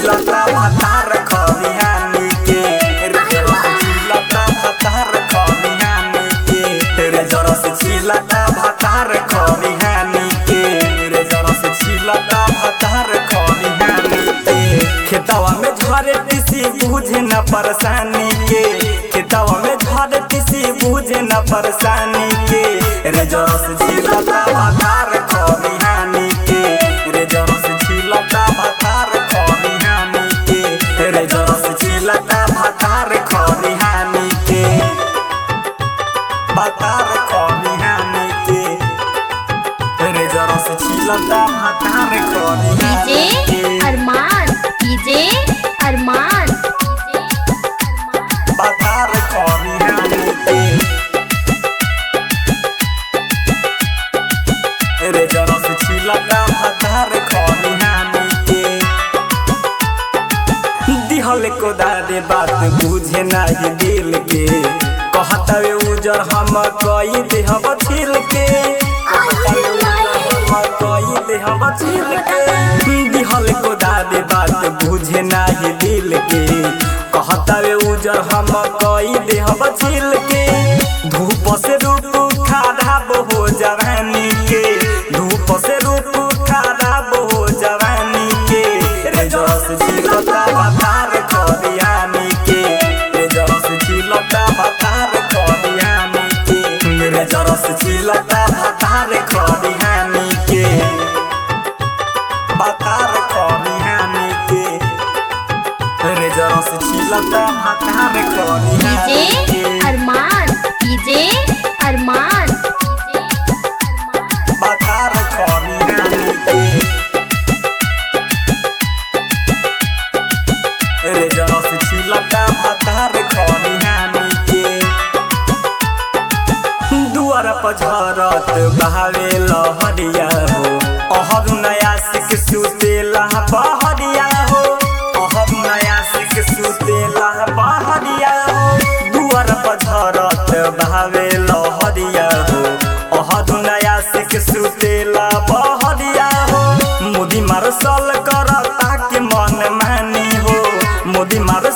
छिलता भातार खरिहानी के रे जरस छिलता भातार खरिहानी के रे जरस छिलता भातार खरिहानी के रे जरस छिलता भातार खरिहानी के खेतवा में झरे तीसी बुझे न परेशानी के खेतवा में झरे तीसी बुझे न परेशानी के रे जरस छिलता भातार खरिहानी के रे जरस छिलता भातार खरिहानी के रे जरस छिलता भातार खरिहानी के भातार खरिहानी के रे जरस छिलता भातार खरिहानी के डीजे अरमान भातार खरिहानी के रे जरस छिलता भातार खरिहानी के दिहल को दादे बात बुझे नाही दिल के कहतावे उजर हम कई देहब छिल के कहतावे उजर हम कई देहब छिल के दिहल को दादे बात बुझे नाही दिल के कहतावे उजर हम कई देहब छिल के धूप से रूप खराब हो जवानी के धूप से रूप खराब हो जवानी के रे जरस छिलता भातार खरिहानी के रे जरस छिलता भातार खरिहानी के रे जरस छिलता भातार खरिहानी के भातार खरिहानी के रे जरस छिलता भातार खरिहानी के डीजे अरमान भातार खरिहानी के रे जरस छिलता भातार खरिहानी के दुआर पर झरत बहावे लहरिया हो अहर नया सिक सुतेला बहरिया हो अहर नया सिक सुतेला बहरिया हो दुआर पर झरत बहावे लहरिया हो अहर नया सिक सुतेला बहरिया हो मोदी मारसल करता के मन मानी हो मोदी मार